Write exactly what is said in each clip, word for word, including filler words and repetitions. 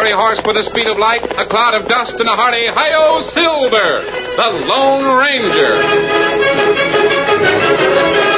fiery horse with the speed of light, a cloud of dust, and a hearty Hi-Yo Silver, the Lone Ranger.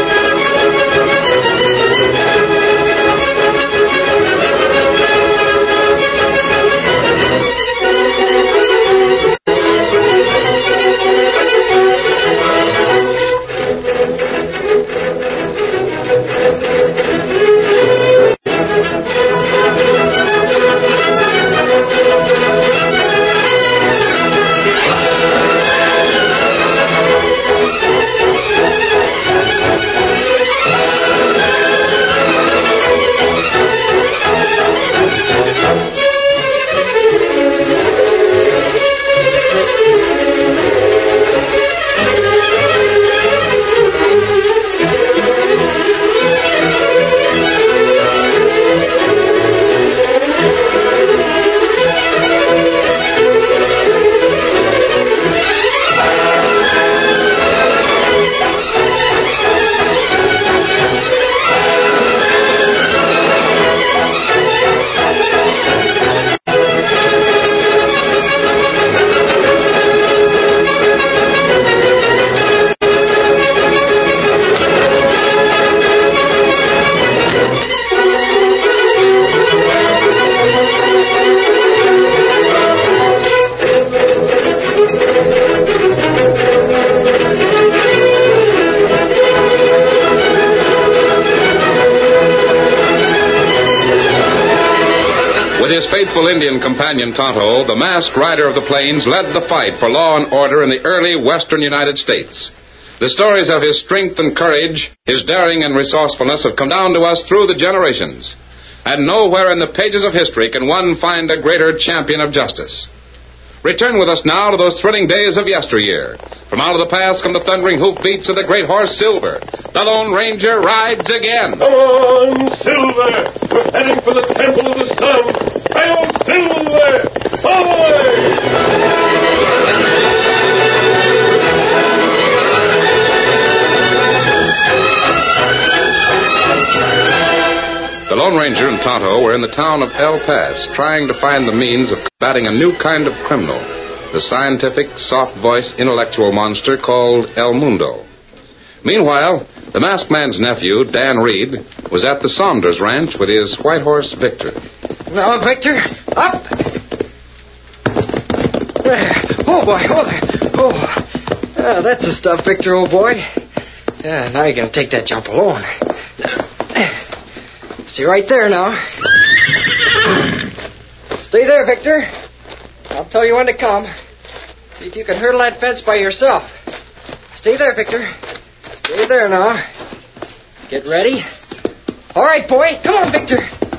With his faithful Indian companion Tonto, the masked rider of the plains led the fight for law and order in the early western United States. The stories of his strength and courage, his daring and resourcefulness have come down to us through the generations. And nowhere in the pages of history can one find a greater champion of justice. Return with us now to those thrilling days of yesteryear. From out of the past come the thundering hoofbeats of the great horse Silver. The Lone Ranger rides again. Come on, Silver! We're heading for the Temple of the Sun. Hi-Yo Silver! Away! The Lone Ranger and Tonto were in the town of El Paso, trying to find the means of combating a new kind of criminal, the scientific, soft-voiced, intellectual monster called El Mundo. Meanwhile, the masked man's nephew, Dan Reed, was at the Saunders Ranch with his white horse, Victor. Now, Victor, up! There. Oh, boy, oh, there. Oh, ah, that's the stuff, Victor, old boy. Yeah, now you're going to take that jump alone. See right there now. Stay there, Victor. I'll tell you when to come. See if you can hurdle that fence by yourself. Stay there, Victor. Stay there now. Get ready. All right, boy. Come on, Victor.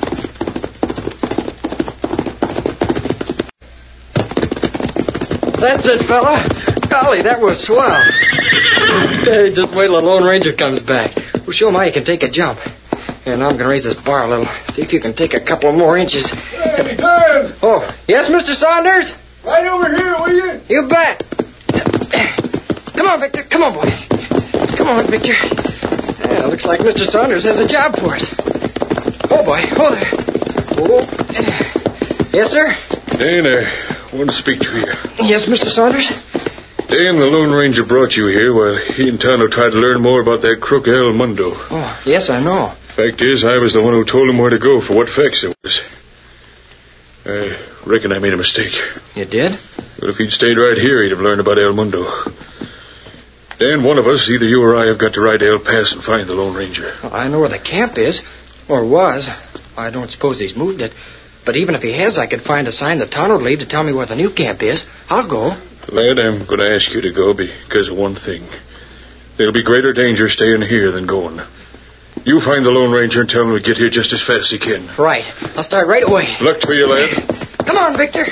That's it, fella. Golly, that was swell. Hey, just wait till the Lone Ranger comes back. We'll show him how you can take a jump. And now I'm going to raise this bar a little. See if you can take a couple more inches. Hey, Dan! Oh, yes, Mister Saunders? Right over here, will you? You bet. Come on, Victor. Come on, boy. Come on, Victor. Yeah, looks like Mister Saunders has a job for us. Oh, boy. Oh, there. Oh. Yes, sir? Dan, I want to speak to you. Yes, Mister Saunders? Dan, the Lone Ranger brought you here while he and Tonto tried to learn more about that crook El Mundo. Oh, yes, I know. Fact is, I was the one who told him where to go for what facts there was. I reckon I made a mistake. You did? But if he'd stayed right here, he'd have learned about El Mundo. Dan, one of us, either you or I, have got to ride to El Paso and find the Lone Ranger. Well, I know where the camp is. Or was. I don't suppose he's moved it. But even if he has, I could find a sign that Tonto would leave to tell me where the new camp is. I'll go. Lad, I'm going to ask you to go because of one thing. There'll be greater danger staying here than going. You find the Lone Ranger and tell him to get here just as fast as he can. Right. I'll start right away. Luck to you, lad. Come on, Victor.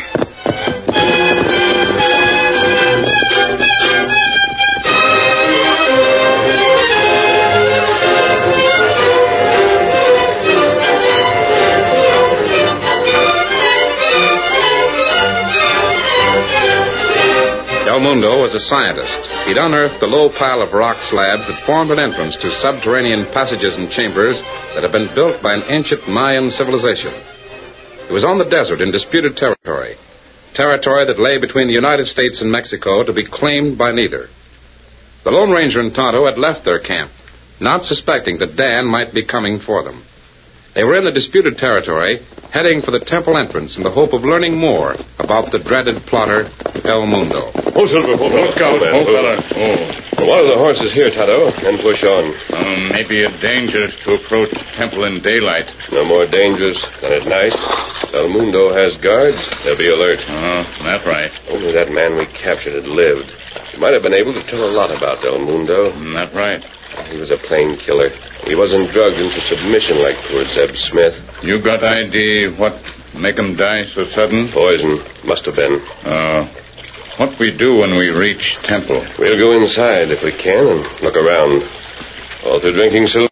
El Mundo was a scientist. He'd unearthed the low pile of rock slabs that formed an entrance to subterranean passages and chambers that had been built by an ancient Mayan civilization. It was on the desert in disputed territory, territory that lay between the United States and Mexico to be claimed by neither. The Lone Ranger and Tonto had left their camp, not suspecting that Dan might be coming for them. They were in the disputed territory, heading for the temple entrance in the hope of learning more about the dreaded plotter, El Mundo. Oh, Silver, hold on. Scout, man. oh, fella. Oh. One of the horses here, Tonto, and push on. Um, maybe it's dangerous to approach the temple in daylight. No more dangerous than at night. El Mundo has guards. They'll be alert. Oh, that's right. Only that man we captured had lived. He might have been able to tell a lot about El Mundo. Mm, that's right. He was a plain killer. He wasn't drugged into submission like poor Zeb Smith. You got idea what make him die so sudden? Poison. Must have been. Uh, what we do when we reach temple? We'll go inside if we can and look around. All through drinking, Silver?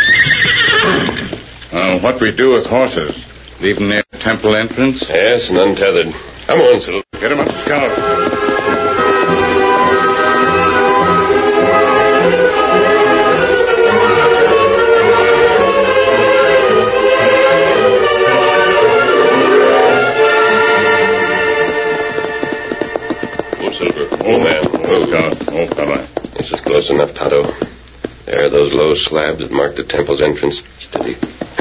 Uh, what we do with horses? Leave them near the temple entrance? Yes, and untethered. Come on, Silver. Get him up, Scout. Oh, man. Oh, Scout. Oh, fella. This is close enough, Tonto. There are those low slabs that mark the temple's entrance. Steady.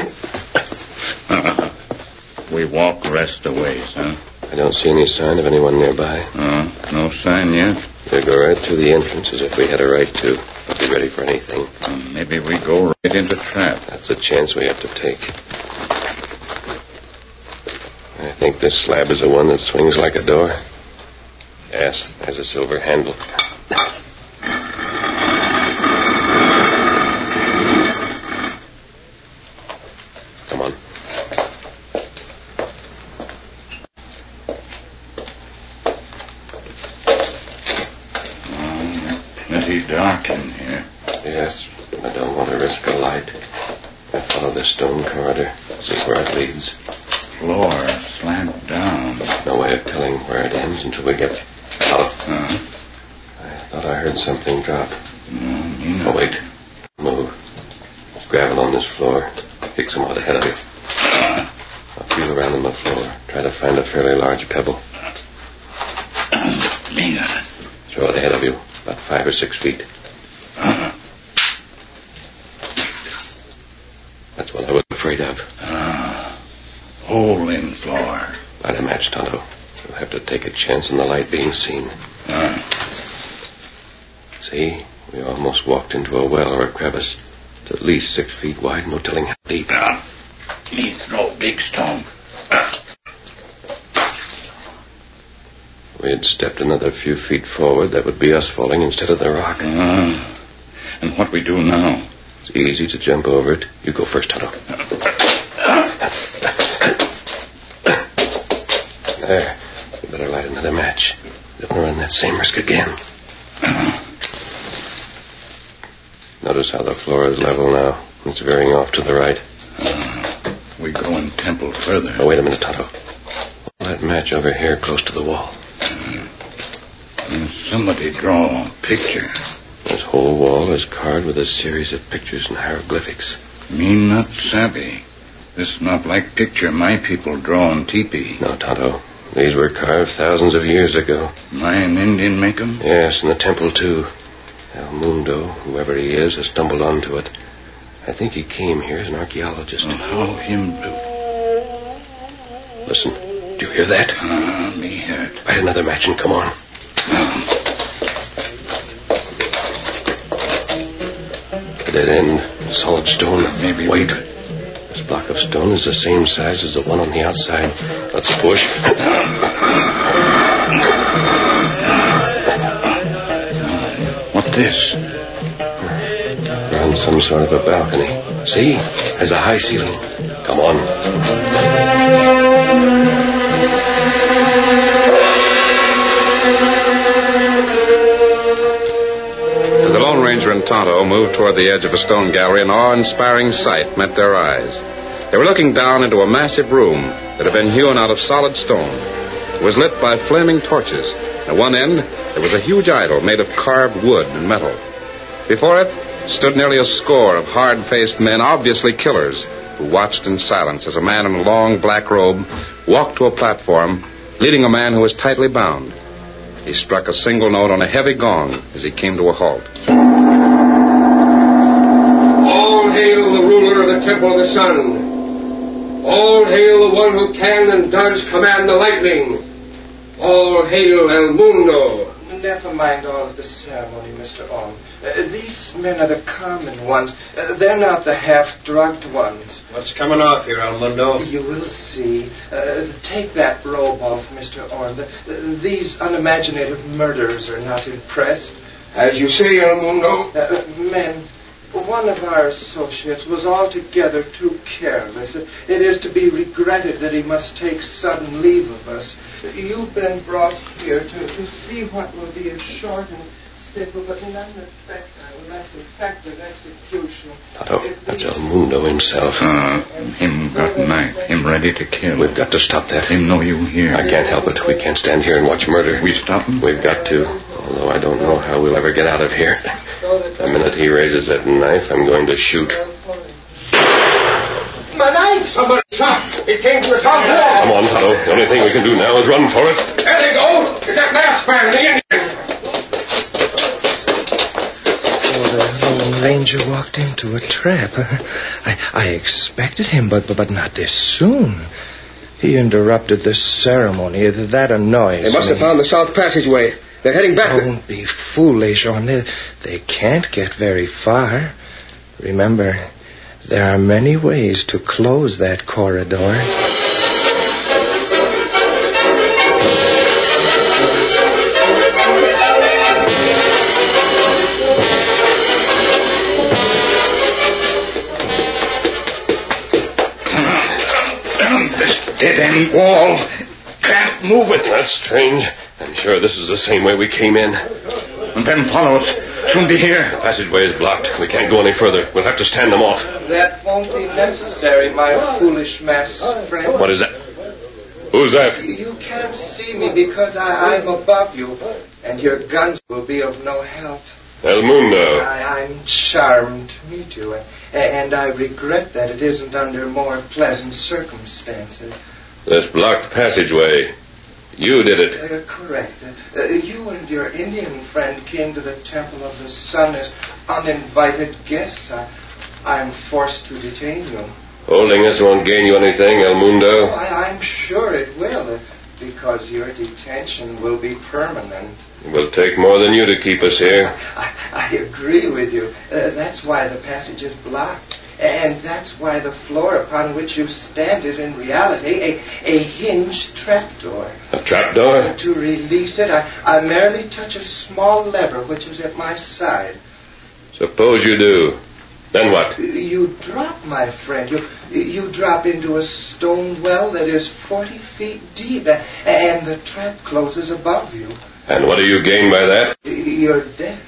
We walk rest a ways, huh? I don't see any sign of anyone nearby. Uh, no sign yet? We'll go right through the entrance as if we had a right to. Be ready for anything. Uh, maybe we go right into trap. That's a chance we have to take. I think this slab is the one that swings like a door. Yes, there's a silver handle. Come on. Oh, pretty dark in here. Yes, I don't want to risk a light. I follow this stone corridor. See where it leads. Floor slant down. No way of telling where it ends until we get out. Uh-huh. I thought I heard something drop. No, you know. Oh, wait. Move. There's gravel on this floor. Kick some out ahead of you. Uh, I'll feel around on the floor. Try to find a fairly large pebble. me got it. Throw it ahead of you. About five or six feet. Uh, That's what I was afraid of. uh, hole in floor. Light a match, Tonto. You'll have to take a chance on the light being seen. Uh, See? We almost walked into a well or a crevice. It's at least six feet wide, no telling how deep. uh, me throw big stone. Uh, If we had stepped another few feet forward, that would be us falling instead of the rock. uh, and what we do now? It's easy to jump over it. You go first, Tonto. There. You better light another match. Don't run that same risk again. Uh, Notice how the floor is level now. It's veering off to the right. uh, we go in temple further. Oh, wait a minute, Tonto. Hold that match over here close to the wall. And somebody draw a picture. This whole wall is carved with a series of pictures and hieroglyphics. Me not savvy. This not like picture my people draw on teepee. No, Tonto. These were carved thousands of years ago. Mine Indian make 'em? Yes, in the temple, too. El Mundo, whoever he is, has stumbled onto it. I think he came here as an archaeologist. And how him do? Listen. Do you hear that? Ah, me hurt. Light another match and come on. A dead end. Solid stone. Maybe Wait. we- This block of stone is the same size as the one on the outside. Let's push. What this? We're on some sort of a balcony. See? There's a high ceiling. Come on. As the Lone Ranger and Tonto moved toward the edge of a stone gallery, an awe-inspiring sight met their eyes. They were looking down into a massive room that had been hewn out of solid stone. It was lit by flaming torches. At one end, there was a huge idol made of carved wood and metal. Before it stood nearly a score of hard-faced men, obviously killers, who watched in silence as a man in a long black robe walked to a platform, leading a man who was tightly bound. He struck a single note on a heavy gong as he came to a halt. All hail the ruler of the Temple of the Sun. All hail the one who can and does command the lightning. All hail El Mundo. Never mind all of the ceremony, Mister Orm. Uh, these men are the common ones. Uh, they're not the half-drugged ones. What's coming off here, El Mundo? You will see. Uh, take that robe off, Mister Orm. The, uh, these unimaginative murderers are not impressed. As you say, El Mundo. Uh, men, one of our associates was altogether too careless. It is to be regretted that he must take sudden leave of us. You've been brought here to, to see what will be a short and simple but non-effective, less effective execution. Tonto, that's El Mundo himself. Uh, him got knife. Him ready to kill. We've got to stop that. Him know you here. I can't help it. We can't stand here and watch murder. We stop him? We've got to. Although I don't know how we'll ever get out of here. The minute he raises that knife, I'm going to shoot. My knife! Somebody shot. It came from the south wall. Come on, Tonto. The only thing we can do now is run for it. There they go. It's that masked man, the Indian. So the Lone Ranger walked into a trap. I, I expected him, but, but not this soon. He interrupted the ceremony. That annoys me. They must have found the south passageway. They're heading back. Don't be foolish, Orm. They, they can't get very far. Remember, there are many ways to close that corridor. This dead-end wall. Can't move it. That's strange. I'm sure this is the same way we came in. And then follow us. Soon be here. The passageway is blocked. We can't go any further. We'll have to stand them off. That won't be necessary, my foolish masked friend. What is that? Who's that? You can't see me because I, I'm above you, and your guns will be of no help. El Mundo. I, I'm charmed to meet you, and, and I regret that it isn't under more pleasant circumstances. This blocked passageway. You did it. Uh, correct. Uh, you and your Indian friend came to the Temple of the Sun as uninvited guests. I, I'm forced to detain you. Holding us won't gain you anything, El Mundo. Oh, I, I'm sure it will, uh, because your detention will be permanent. It will take more than you to keep us here. I, I agree with you. Uh, that's why the passage is blocked. And that's why the floor upon which you stand is in reality a, a hinged trapdoor. A trapdoor? To release it, I, I merely touch a small lever which is at my side. Suppose you do. Then what? You drop, my friend. You you drop into a stone well that is forty feet deep, and the trap closes above you. And what do you gain by that? Your death.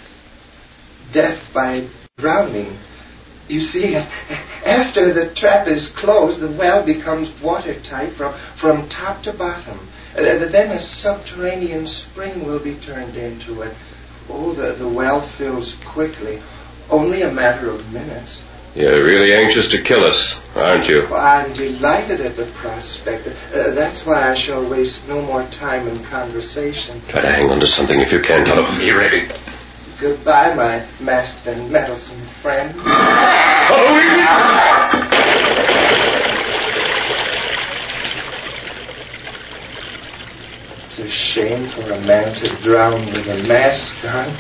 Death by drowning. You see, after the trap is closed, the well becomes watertight from, from top to bottom. Uh, then a subterranean spring will be turned into it. Oh, the, the well fills quickly. Only a matter of minutes. You're really anxious to kill us, aren't you? Well, I'm delighted at the prospect. Uh, that's why I shall waste no more time in conversation. Try to hang on to something if you can, Tonto. Be ready. Goodbye, my masked and meddlesome friend. It's a shame for a man to drown with a mask on.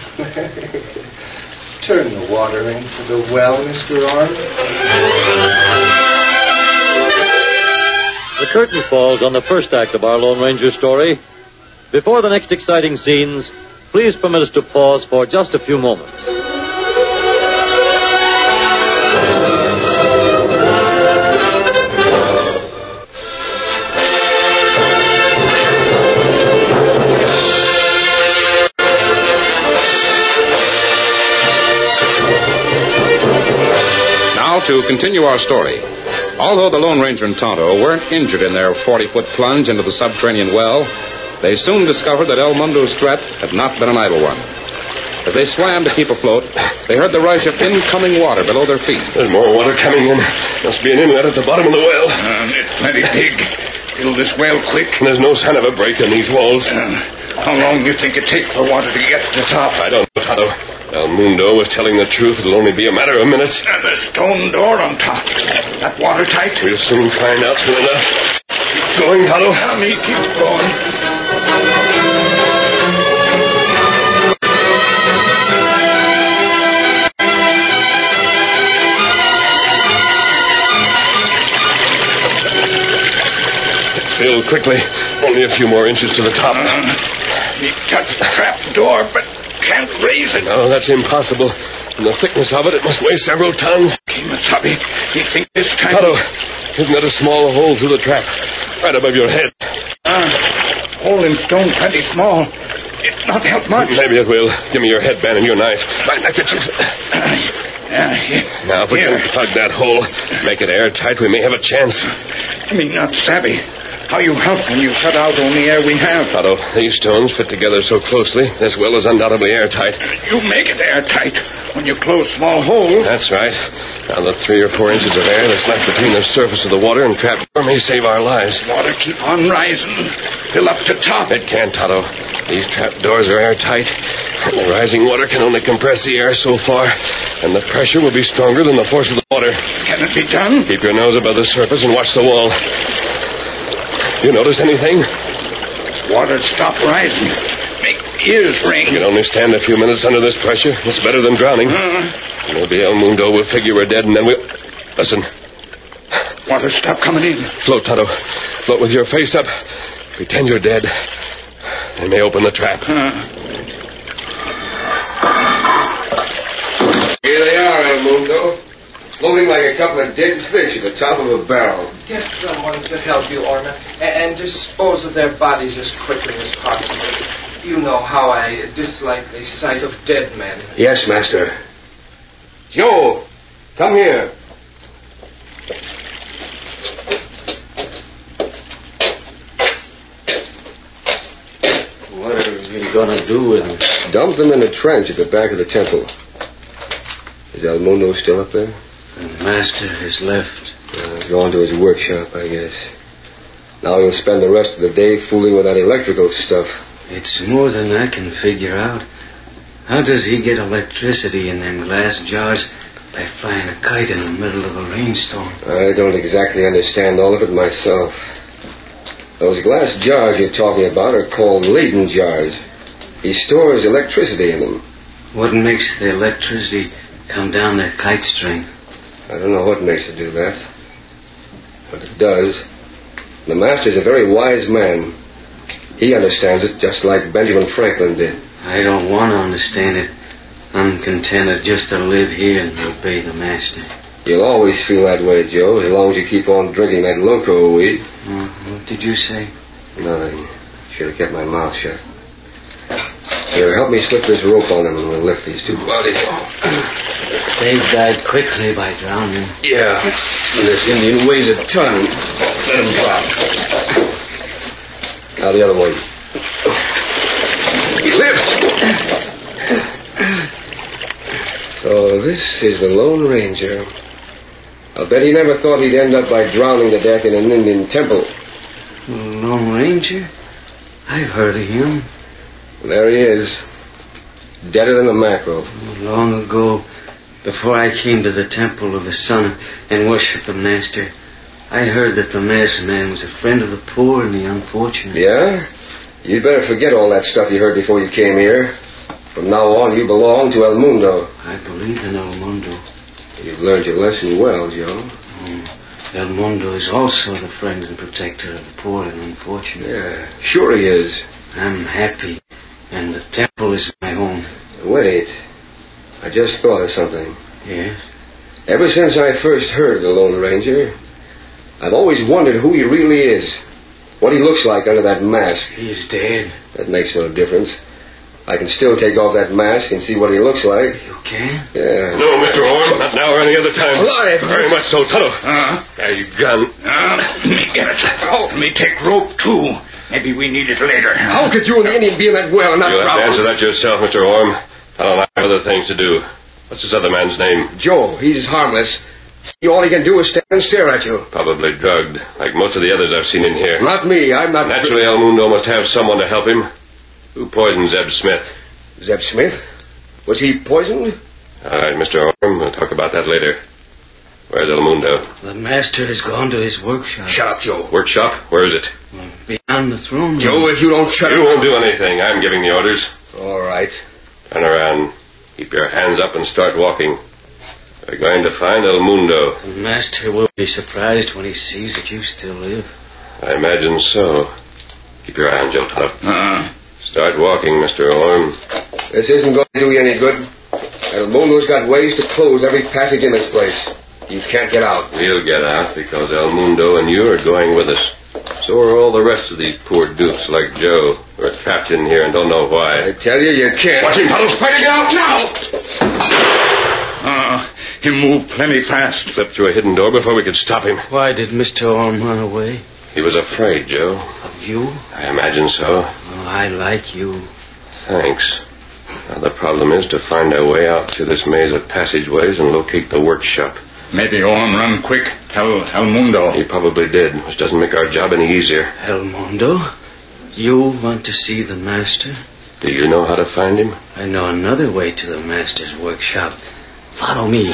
Turn the water into the well, Mister Orm. The curtain falls on the first act of our Lone Ranger story. Before the next exciting scenes, please permit us to pause for just a few moments. Now to continue our story. Although the Lone Ranger and Tonto weren't injured in their forty-foot plunge into the subterranean well, they soon discovered that El Mundo's threat had not been an idle one. As they swam to keep afloat, they heard the rush of incoming water below their feet. There's more water coming in. Must be an inlet at the bottom of the well. Uh, it's plenty big. Fill this well quick. There's no sign of a break in these walls. Uh, how long do you think it take for water to get to the top? I don't know, Tonto. El Mundo was telling the truth. It'll only be a matter of minutes. And the stone door on top. That watertight? We'll soon find out soon enough. Keep going, Tonto. Tell me, keep going. Fill quickly. Only a few more inches to the top. Uh, he touched the trap door, but can't raise it. No, that's impossible. And the thickness of it, it must weigh several tons. Kimasabi, you think this time... Tonto, isn't that a small hole through the trap? Right above your head. Uh, hole in stone plenty small. It not help much. Maybe it will. Give me your headband and your knife. My neckerchief. Uh, uh, here, now, if we here. can plug that hole, make it airtight, we may have a chance. I mean, not savvy. How you help when you shut out only air we have? Otto, these stones fit together so closely, this well is undoubtedly airtight. You make it airtight when you close small hole. That's right. Now, the three or four inches of air that's left between the surface of the water and trap door may save our lives. Water keep on rising. Fill up to top. It can't, Otto. These trap doors are airtight. And the rising water can only compress the air so far, and the pressure will be stronger than the force of the water. Can it be done? Keep your nose above the surface and watch the wall. You notice anything? Water stop rising. Make ears ring. You can only stand a few minutes under this pressure. It's better than drowning. Uh, Maybe El Mundo will figure we're dead, and then we'll... Listen. Water stop coming in. Float, Tonto. Float with your face up. Pretend you're dead. They may open the trap. Uh, Here they are, El Mundo. Floating like a couple of dead fish at the top of a barrel. Get someone to help you, Orma, and, and dispose of their bodies as quickly as possible. You know how I dislike the sight of dead men. Yes, Master. Joe, come here. What are we going to do with them? Dump them in a trench at the back of the temple. Is El Mundo still up there? The master has left. Uh, gone to his workshop, I guess. Now he'll spend the rest of the day fooling with that electrical stuff. It's more than I can figure out. How does he get electricity in them glass jars by flying a kite in the middle of a rainstorm? I don't exactly understand all of it myself. Those glass jars you're talking about are called Leyden jars. He stores electricity in them. What makes the electricity come down that kite string? I don't know what makes it do that. But it does. The master's a very wise man. He understands it just like Benjamin Franklin did. I don't want to understand it. I'm contented just to live here and obey the master. You'll always feel that way, Joe, as long as you keep on drinking that loco weed. Uh, what did you say? Nothing. Should have kept my mouth shut. Here, help me slip this rope on them and we'll lift these two bodies. They died quickly by drowning. Yeah. And this Indian weighs a ton. Let him drop. Now the other one. He lives. So this is the Lone Ranger. I'll bet he never thought he'd end up by drowning to death in an Indian temple. Lone Ranger? I've heard of him. There he is. Deader than a mackerel. Long ago, before I came to the Temple of the Sun and worshipped the Master, I heard that the masked man was a friend of the poor and the unfortunate. Yeah? You'd better forget all that stuff you heard before you came here. From now on, you belong to El Mundo. I believe in El Mundo. You've learned your lesson well, Joe. Oh, El Mundo is also the friend and protector of the poor and unfortunate. Yeah, sure he is. I'm happy, and the temple is my home. Wait. I just thought of something. Yes? Ever since I first heard of the Lone Ranger, I've always wondered who he really is. What he looks like under that mask. He's dead. That makes no difference. I can still take off that mask and see what he looks like. You can? Yeah. No, Mister Orm, not now or any other time. Alive! Very much so, Tonto. Uh, There you gun. uh, let me get it. Oh, let me take rope, too. Maybe we need it later. How could you and the Indian be in that well and not You'll have to drown? answer that yourself, Mister Orm. I don't have other things to do. What's this other man's name? Joe. He's harmless. All he can do is stand and stare at you. Probably drugged, like most of the others I've seen in here. Not me. I'm not... Naturally, El Mundo must have someone to help him. Who poisoned Zeb Smith? Zeb Smith? Was he poisoned? All right, Mister Orm, we'll talk about that later. Where's El Mundo? The master has gone to his workshop. Shut up, Joe. Workshop? Where is it? Beyond the throne room. Joe, if you don't shut You up... won't do anything. I'm giving the orders. All right. Turn around. Keep your hands up and start walking. We're going to find El Mundo. The master will be surprised when he sees that you still live. I imagine so. Keep your eye on Joe Tonto. Uh-uh. Start walking, Mister Orm. This isn't going to do you any good. El Mundo's got ways to close every passage in this place. You can't get out. We'll get out because El Mundo and you are going with us. So are all the rest of these poor dupes like Joe who are trapped in here and don't know why. I tell you, you can't. Watch him, Tonto. Fighting out now! Uh, he moved plenty fast. Slipped through a hidden door before we could stop him. Why did Mister Orm run away? He was afraid, Joe. Of you? I imagine so. Oh, I like you. Thanks. Now the problem is to find our way out through this maze of passageways and locate the workshop. Maybe Orm run quick. Tell El Mundo. He probably did, which doesn't make our job any easier. El Mundo? You want to see the master? Do you know how to find him? I know another way to the master's workshop. Follow me.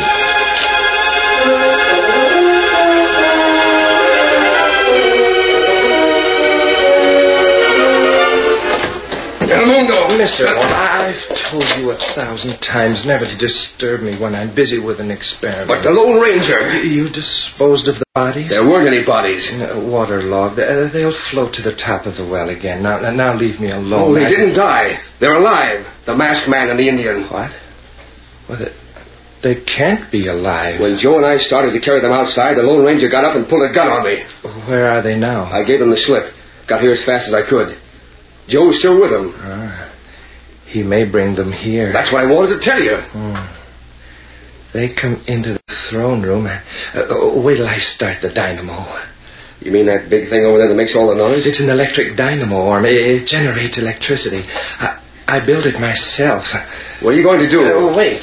El Mundo! Mister Orm, I've told you a thousand times never to disturb me when I'm busy with an experiment. But the Lone Ranger... You disposed of the bodies? There weren't any bodies. Uh, waterlogged. Uh, they'll float to the top of the well again. Now, now leave me alone. Oh, they I... didn't die. They're alive. The masked man and the Indian. What? Well, they, they can't be alive. When Joe and I started to carry them outside, the Lone Ranger got up and pulled a gun on me. Where are they now? I gave them the slip. Got here as fast as I could. Joe's still with them. Ah, he may bring them here. That's what I wanted to tell you. Hmm. They come into the throne room. Uh, wait till I start the dynamo. You mean that big thing over there that makes all the noise? It's an electric dynamo, Orm. It, it generates electricity. I, I built it myself. What are you going to do? Uh, wait.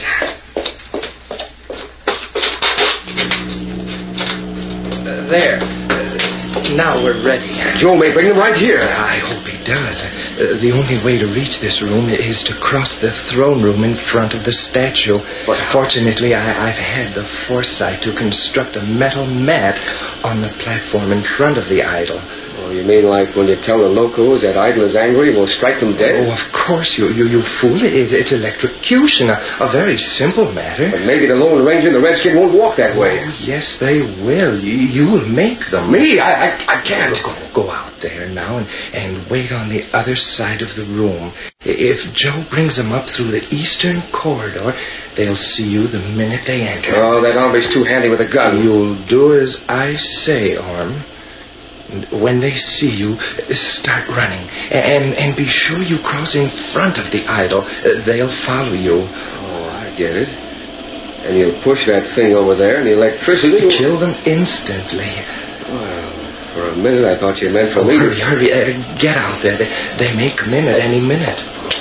Uh, there. Uh, now we're ready. Joe may bring them right here. I hope he does. Uh, the only way to reach this room is to cross the throne room in front of the statue. But fortunately, I, I've had the foresight to construct a metal mat on the platform in front of the idol. Oh, you mean like when you tell the locals that idol is angry, we'll strike them dead? Oh, of course, you you, you fool. It, it's electrocution, a, a very simple matter. But maybe the Lone Ranger and the Redskin won't walk that way. Oh, yes, they will. You, you will make them. Me? I, I, I can't. Go, go out there now and, and wait on the other side of the room. If Joe brings them up through the eastern corridor, they'll see you the minute they enter. Oh, that hombre's too handy with a gun. You'll do as I say, Orm. When they see you, start running. And and be sure you cross in front of the idol. They'll follow you. Oh, I get it. And you'll push that thing over there, and the electricity will... Kill them instantly. Well, for a minute I thought you meant for oh, me hurry, to... hurry. Uh, get out there. They, they may come in at any minute.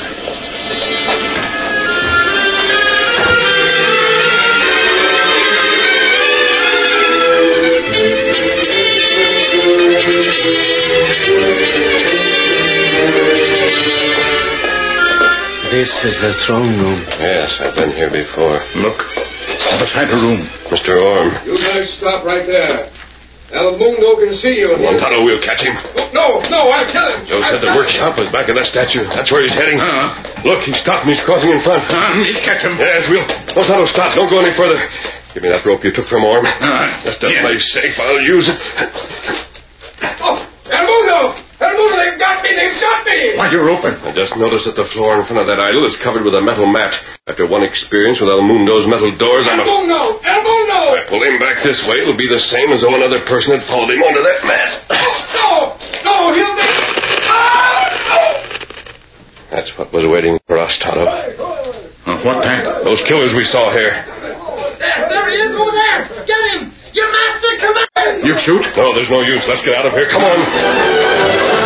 This is the throne room. Yes, I've been here before. Look. Other side of the room. Mister Orm. You guys stop right there. El Mundo can see you. Montano, we'll catch him. No, no, I'll kill him. Joe said the workshop was back in that statue. That's where he's heading. Uh-huh. Look, he stopped and he's crossing in front. Uh, me catch him. Yes, we'll... Montano, stop. Don't go any further. Give me that rope you took from Orm. Uh, Just to yeah. play safe, I'll use it. Oh, El Mundo! El Mundo, they've got me! They've got me! Why, you're open. I just noticed that the floor in front of that idol is covered with a metal mat. After one experience with El Mundo's metal doors, I'm El a... Mundo! El Mundo! If I pull him back this way, it'll be the same as though another person had followed him onto that mat. No! No, he'll be... Ah! That's what was waiting for us, Tonto. Uh, what that? Those killers we saw here. There, there he is over there! Get him! Your master, come on! You shoot? No, there's no use. Let's get out of here. Come on.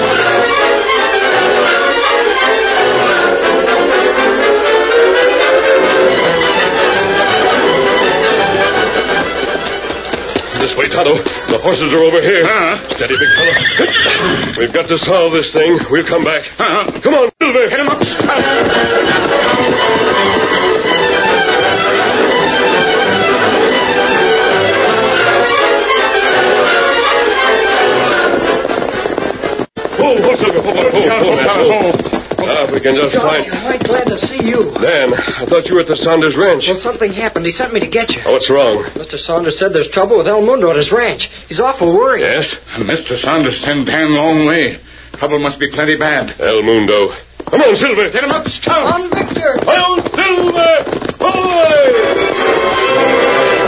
Tonto, the horses are over here. Uh-huh. Steady, big fellow. We've got to solve this thing. We'll come back. Uh-huh. Come on, Silver. Hit him up. Hold, hold, Silver. Hold, hold, hold, hold, hold. Ah, if we can just Johnny, find... I'm right glad to see you. Dan, I thought you were at the Saunders Ranch. Well, something happened. He sent me to get you. Oh, what's wrong? Mister Saunders said there's trouble with El Mundo at his ranch. He's awful worried. Yes? Mister Saunders sent Dan long way. Trouble must be plenty bad. El Mundo. Come on, Silver. Hit him up, Scout. On, Victor. Hail, Silver! Ahoy!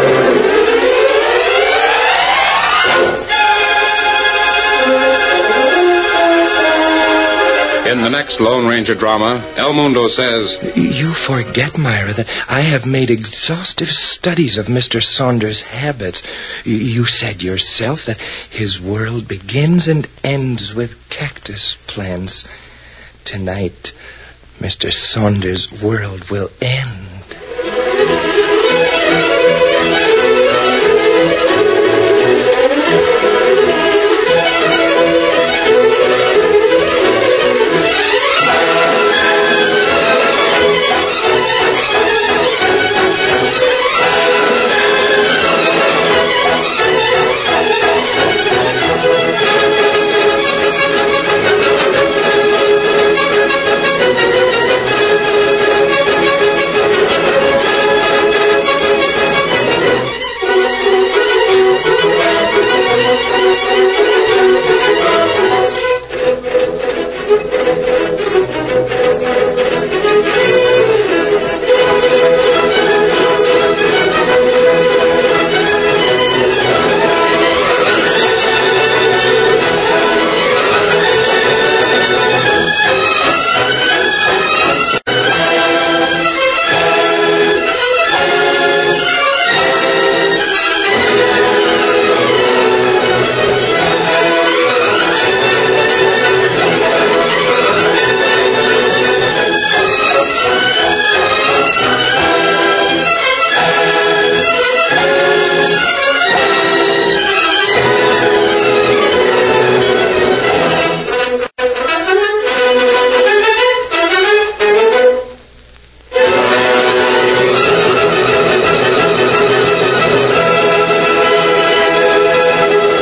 In the next Lone Ranger drama, El Mundo says, You forget, Myra, that I have made exhaustive studies of Mister Saunders' habits. You said yourself that his world begins and ends with cactus plants. Tonight, Mister Saunders' world will end.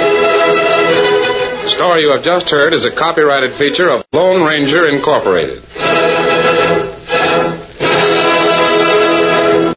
You have just heard is a copyrighted feature of Lone Ranger Incorporated.